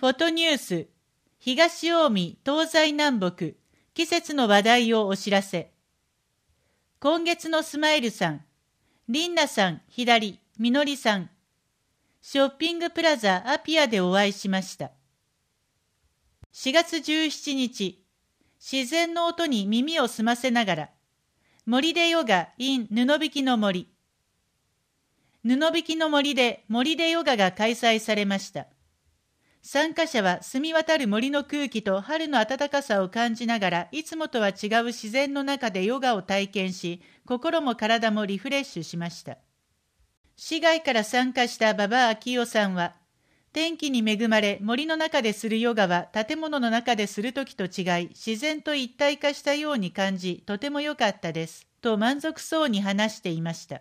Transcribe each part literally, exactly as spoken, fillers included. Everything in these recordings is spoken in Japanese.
フォトニュース、東近江、東西南北、季節の話題をお知らせ。今月のスマイルさん、リンナさん、左、みのりさん。ショッピングプラザアピアでお会いしました。しがつじゅうしちにち、自然の音に耳を澄ませながら、森でヨガ in 布引の森。布引の森で森でヨガが開催されました。参加者は澄み渡る森の空気と春の暖かさを感じながら、いつもとは違う自然の中でヨガを体験し、心も体もリフレッシュしました。市外から参加した馬場昭夫さんは、天気に恵まれ森の中でするヨガは建物の中でするときと違い、自然と一体化したように感じ、とても良かったです、と満足そうに話していました。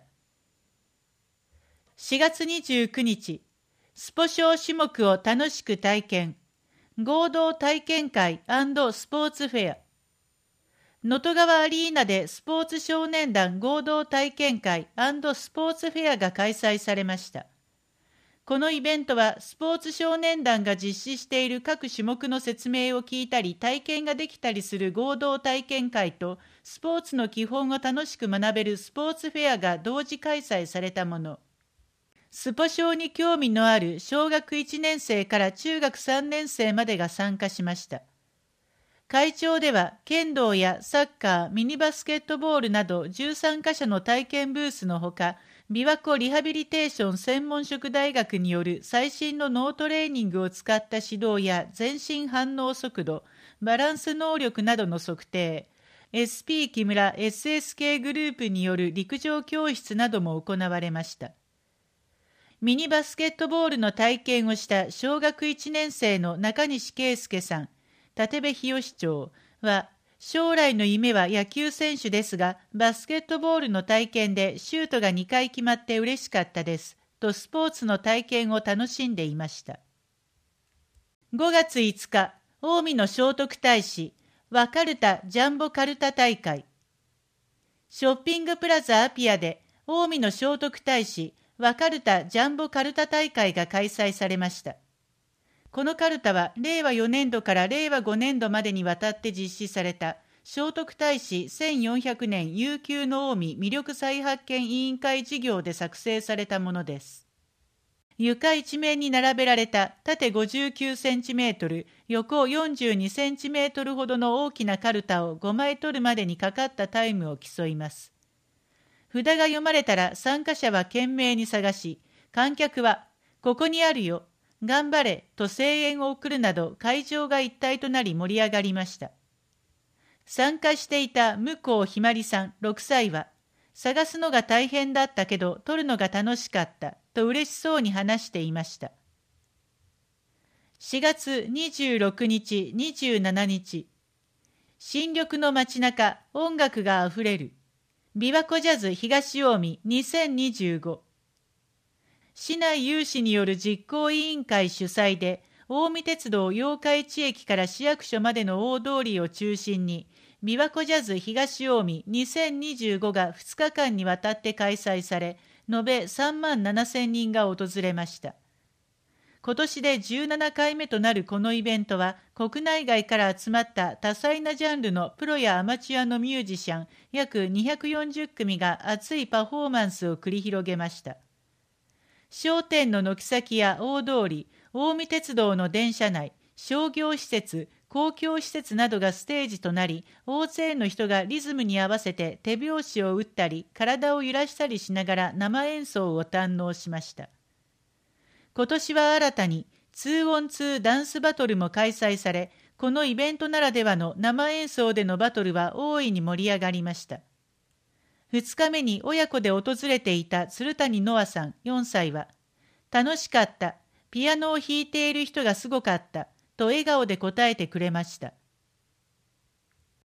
しがつにじゅうくにち、スポ少種目を楽しく体験、合同体験会&スポーツフェア。能登川アリーナでスポーツ少年団合同体験会&スポーツフェアが開催されました。このイベントはスポーツ少年団が実施している各種目の説明を聞いたり体験ができたりする合同体験会と、スポーツの基本を楽しく学べるスポーツフェアが同時開催されたもの。スポ少に興味のある小学いちねんせいから中学さんねんせいまでが参加しました。会場では剣道やサッカー、ミニバスケットボールなどじゅうさんかしょの体験ブースのほか、琵琶湖リハビリテーション専門職大学による最新の脳トレーニングを使った指導や全身反応速度、バランス能力などの測定、エスピー 木村 エスエスケー グループによる陸上教室なども行われました。ミニバスケットボールの体験をした小学いちねんせいの中西圭介さん、立部日吉町は、将来の夢は野球選手ですが、バスケットボールの体験でシュートがにかい決まって嬉しかったです、とスポーツの体験を楽しんでいました。ごがついつか、近江の聖徳太子、和カルタジャンボカルタ大会。ショッピングプラザアピアで、近江の聖徳太子、和カルタジャンボカルタ大会が開催されました。このカルタはれいわよねんどかられいわごねんどまでにわたって実施された聖徳太子せんよんひゃくねん悠久の近江魅力再発見委員会事業で作成されたものです。床一面に並べられた縦ごじゅうきゅうセンチメートル、横よんじゅうにセンチメートルほどの大きなカルタをごまい取るまでにかかったタイムを競います。札が読まれたら参加者は懸命に探し、観客はここにあるよ、頑張れと声援を送るなど会場が一体となり盛り上がりました。参加していた向こうひまりさんろくさいは、探すのが大変だったけど撮るのが楽しかったと嬉しそうに話していました。しがつにじゅうろくにち、にじゅうしちにち、新緑の街中、音楽があふれる。琵琶湖ジャズ東近江にせんにじゅうご。市内有志による実行委員会主催で、近江鉄道八日市駅から市役所までの大通りを中心に、琵琶湖ジャズ東近江にせんにじゅうごがふつかかんにわたって開催され、延べさんまんななせんにんが訪れました。今年でじゅうななかいめとなるこのイベントは、国内外から集まった多彩なジャンルのプロやアマチュアのミュージシャン約にひゃくよんじゅっくみが熱いパフォーマンスを繰り広げました。商店の軒先や大通り、近江鉄道の電車内、商業施設、公共施設などがステージとなり、大勢の人がリズムに合わせて手拍子を打ったり、体を揺らしたりしながら生演奏を堪能しました。今年は新たに ツーオンツー ダンスバトルも開催され、このイベントならではの生演奏でのバトルは大いに盛り上がりました。ふつかめに親子で訪れていた鶴谷ノアさんよんさいは、楽しかった、ピアノを弾いている人がすごかった、と笑顔で答えてくれました。